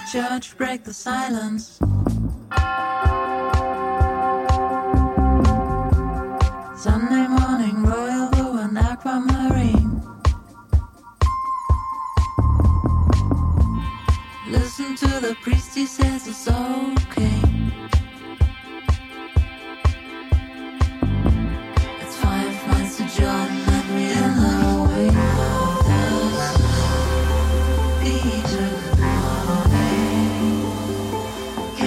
church, break the silence. Sunday morning, royal blue and aquamarine. Listen to the priest, he says it's okay. It's 5 miles to Jordan and we in the wilderness. Egypt,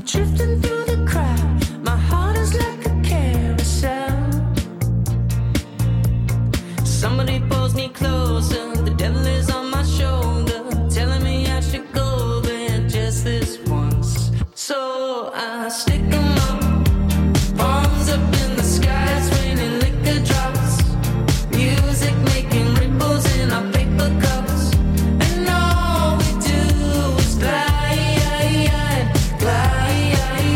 drifting through the crowd. My heart is like a carousel. Somebody pulls me closer. The devil is on my shoulder, telling me I should go there just this once. So I stick 'em up, palms up in the sky. It's raining liquor drops, music making ripples in our paper cups, and all we do is glide, glide, glide.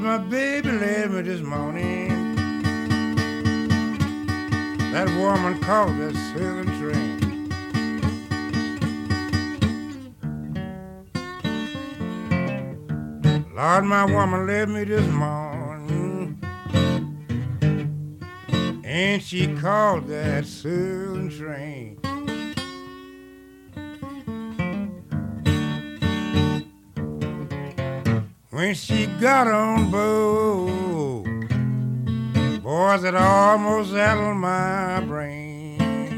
my baby left me this morning. That woman called that southern train. Lord, my woman left me this morning, and she called that southern train. When she got on board, boys, it almost settled my brain.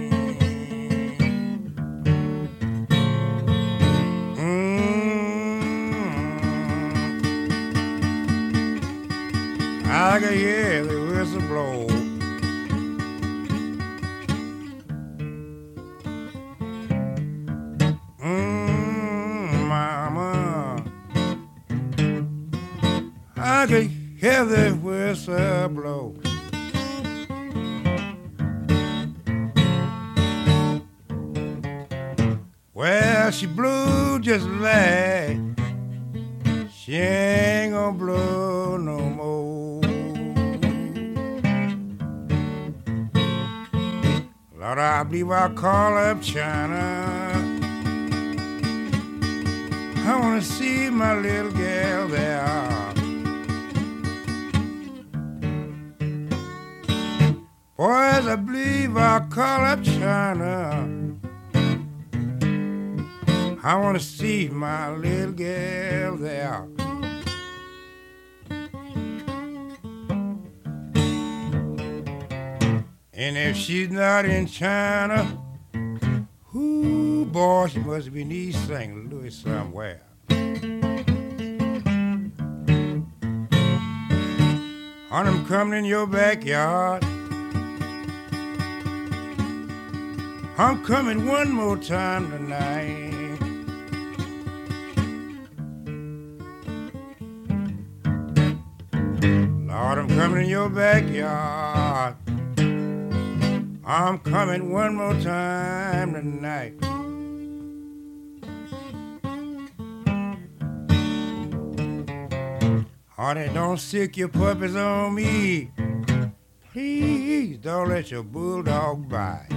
I could hear the whistle blow. Mama, I could hear the whistle blow. Well, she blew just like she ain't gonna blow no more. Lord, I believe I'll call up China. I wanna see my little girl there. Boys, I believe I'll call up China. I wanna see my little girl there. And if she's not in China, ooh, boy, she must be in East St. Louis somewhere. On I'm coming in your backyard. I'm coming one more time tonight. Lord, I'm coming in your backyard. I'm coming one more time tonight. Honey, don't sick your puppies on me. Please don't let your bulldog bite.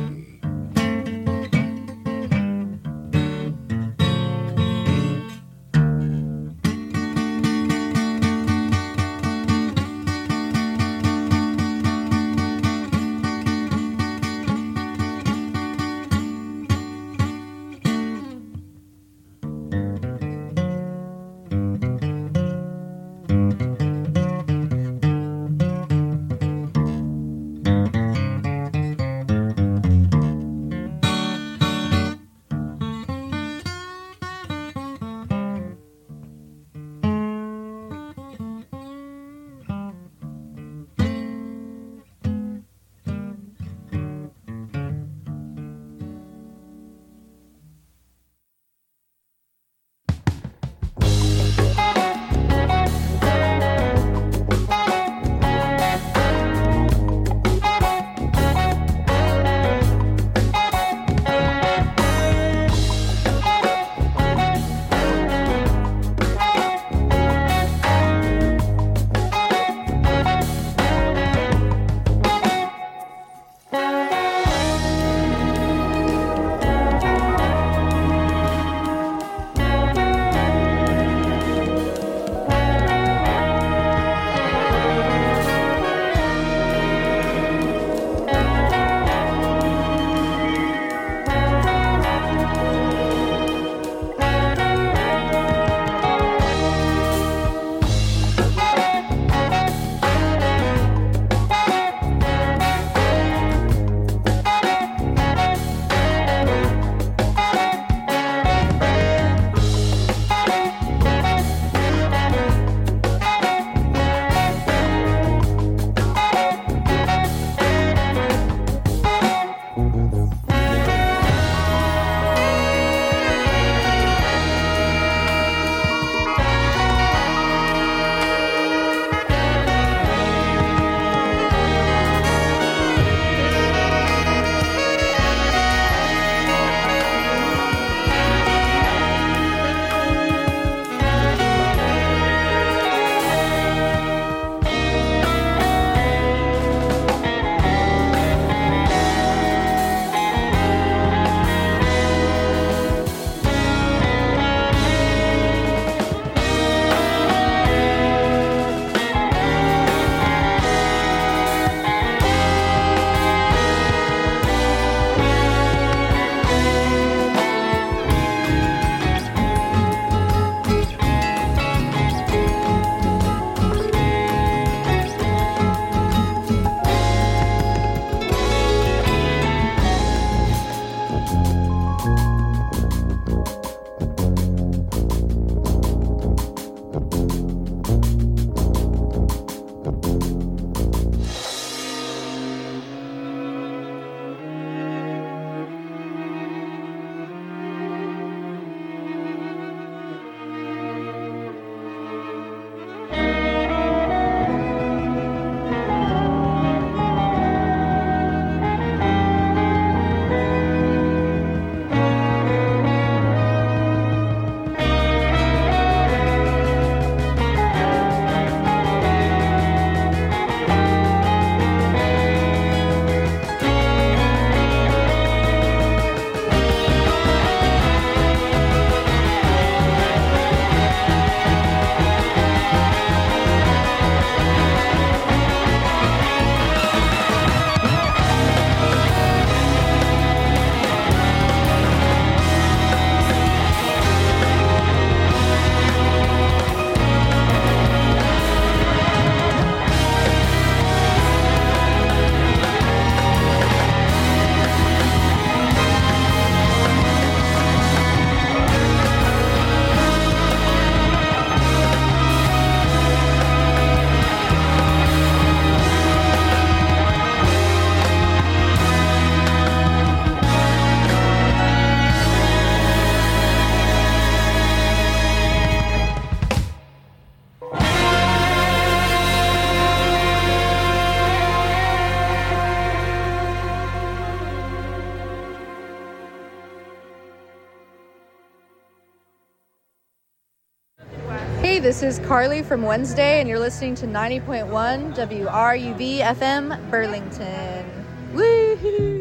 this is Carly from Wednesday, and you're listening to 90.1 WRUB FM Burlington. Woohoo!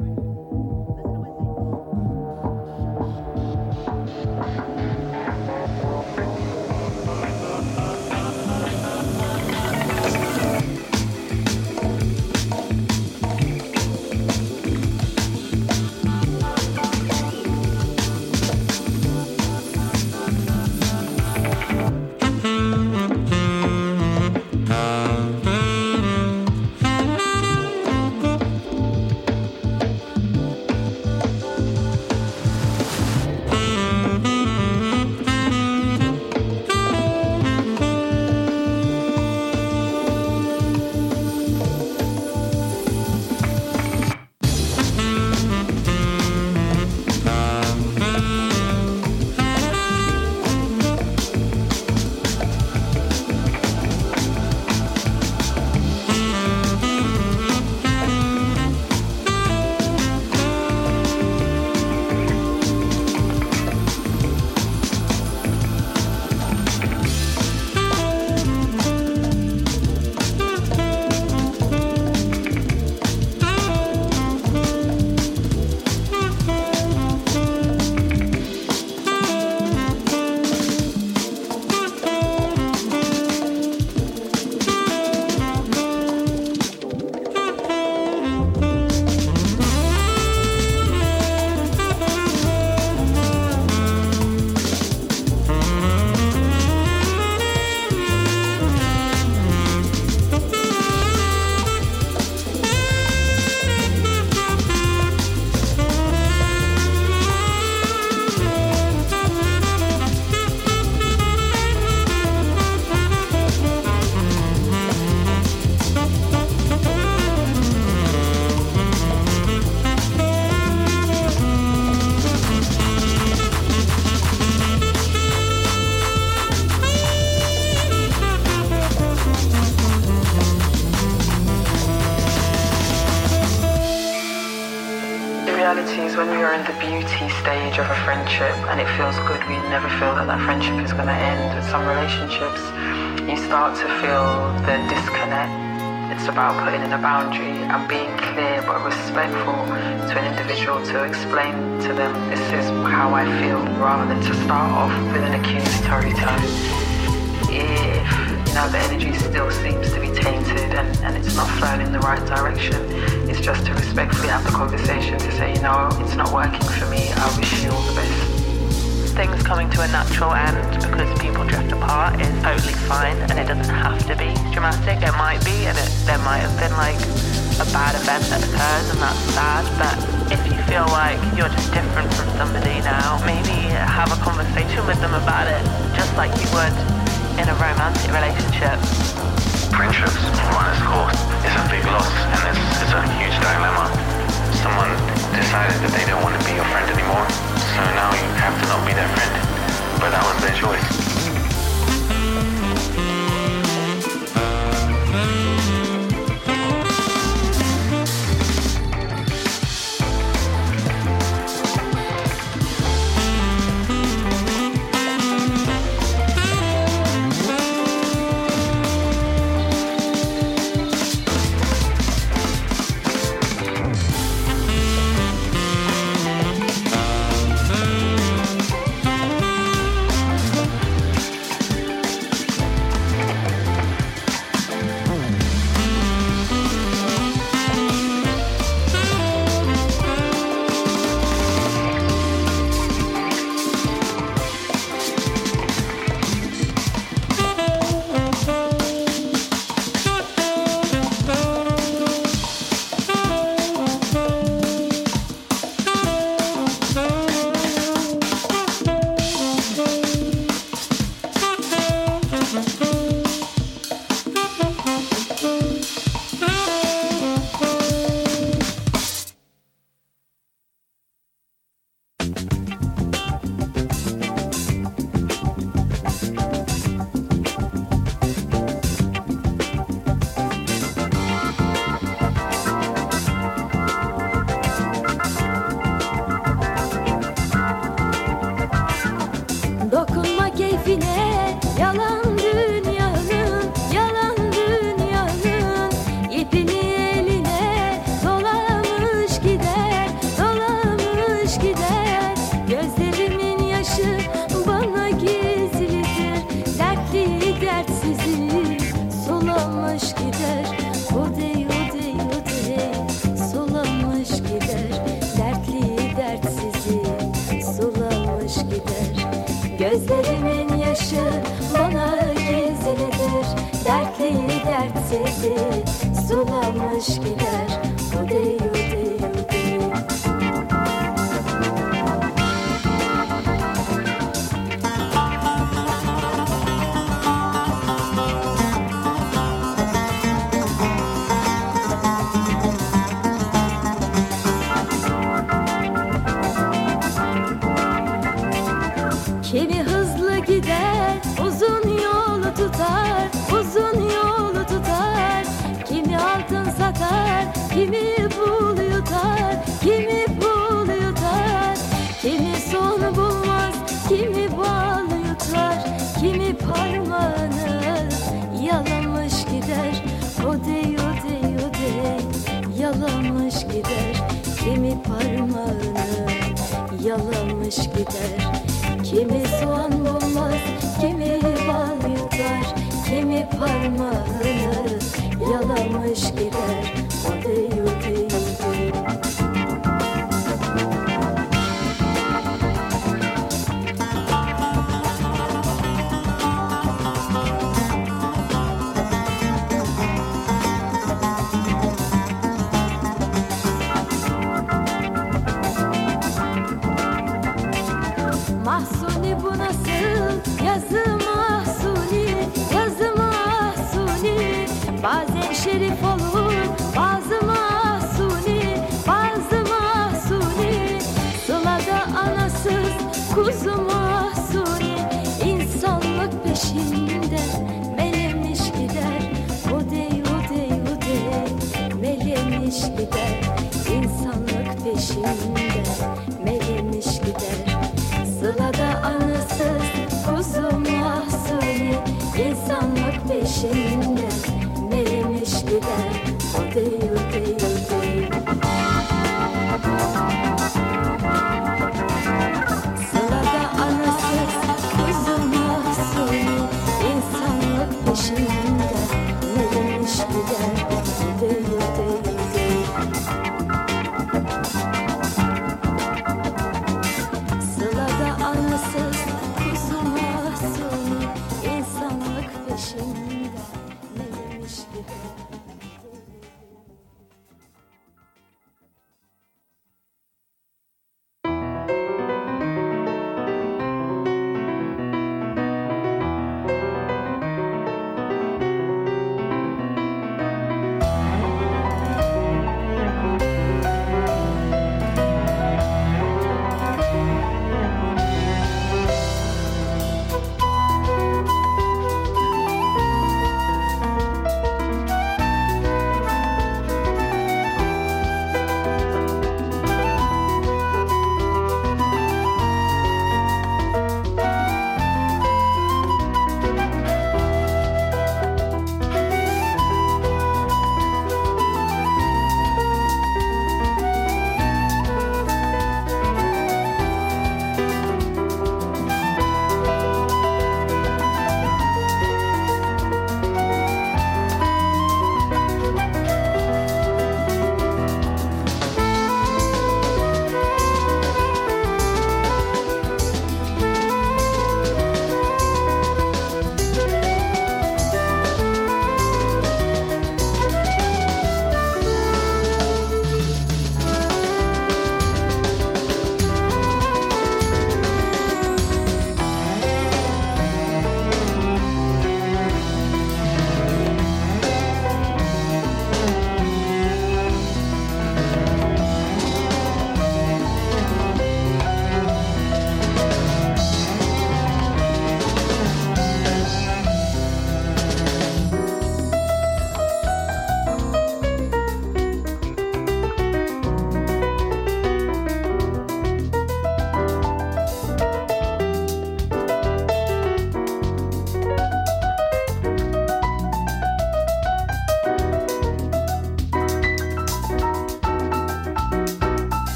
When we are in the beauty stage of a friendship and it feels good, we never feel that that friendship is going to end. With some relationships, you start to feel the disconnect. It's about putting in a boundary and being clear but respectful to an individual, to explain to them this is how I feel, rather than to start off with an accusatory tone. If the energy still seems to be tainted and it's not flowing in the right direction, it's just to respectfully have the conversation to say, it's not working for me, I wish you all the best. Things coming to a natural end because people drift apart is totally fine, and it doesn't have to be dramatic. It might be, and there might have been like a bad event that occurs, and that's sad, but if you feel like you're just different from somebody now, maybe have a conversation with them about it, just like you would in a romantic relationship. Friendships run its course. It's a big loss, and it's a huge dilemma. Someone decided that they don't want to be your friend anymore, so now you have to not be their friend. But that was their choice. sulamış gider. Udey udey udey. Kimi hızlı gider, uzun yolu tutar, uzun yolu tutar. Kimi altın satar, kimi pul yutar, kimi pul yutar. Kimi son bulmaz, kimi bal yutar, kimi parmağını yalamış gider. Odey odey odey, yalamış gider. Kimi parmağını yalamış gider. Kimi soğan bulmaz, kimi bal yutar, kimi parmağını yalamış gider. Odey odey odey. Mahsuni bu nasıl yazı mahsuni, yazı mahsuni. Bazen şerif olur, bazı mahsuni, bazı mahsuni. Sılada anasız kuzu mahsuni, insanlık peşinde melemiş gider. Odey odey odey, melemiş gider. İnsanlık peşinde melemiş gider. Sılada anasız kuzu mahsuni, insanlık peşinde melemiş gider. Odey odey